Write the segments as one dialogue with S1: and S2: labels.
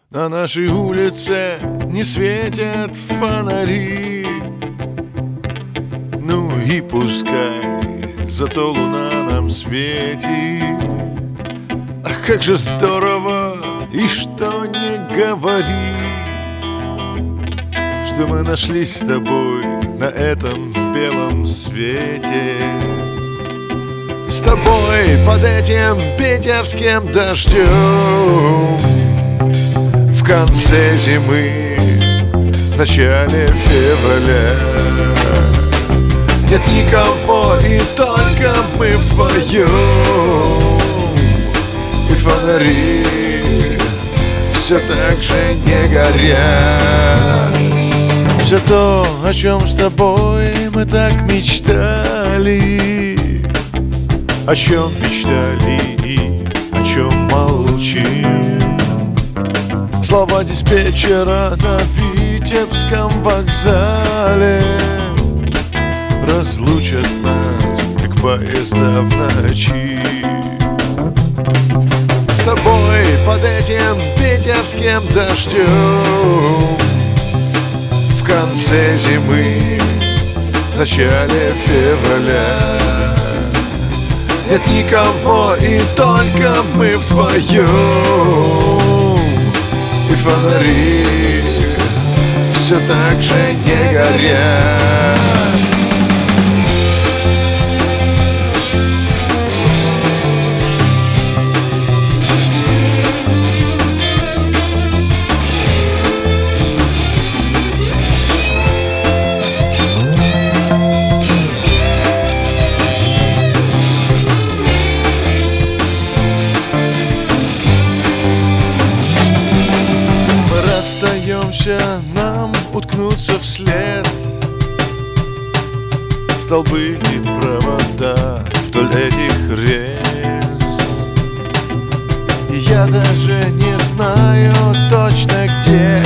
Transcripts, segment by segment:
S1: На нашей улице не светят фонари. Ну и пускай, зато луна нам светит. Ах, как же здорово, и что не говори, что мы нашлись с тобой на этом белом свете. С тобой под этим питерским дождем, в конце зимы, в начале февраля. Нет никого, и только мы вдвоем. И фонари все так же не горят. Все то, о чем с тобой мы так мечтали, о чем мечтали и о чем молчим. Слова диспетчера на Витебском вокзале разлучат нас, как поезда в ночи. С тобой под этим питерским дождем, в конце зимы, в начале февраля. Нет никого, и только мы вдвоем. И фонари все так же не горят. Остаемся нам уткнуться вслед столбы и провода вдоль этих рельс. И я даже не знаю точно где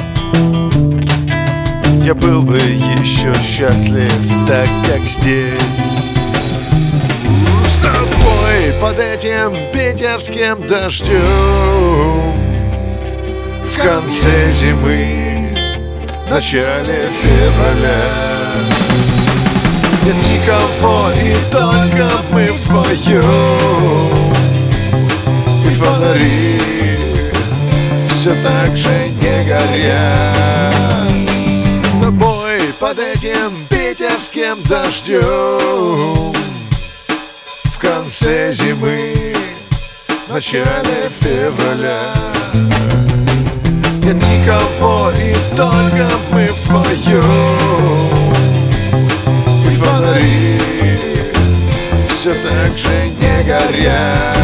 S1: я был бы еще счастлив так, как здесь. С тобой под этим питерским дождем, в конце зимы, в начале февраля. Нет никого, и только мы вдвоем. И фонари все так же не горят. С тобой под этим питерским дождем, в конце зимы, в начале февраля. Нет никого, и только мы вдвоем. И фонари все так же не горят.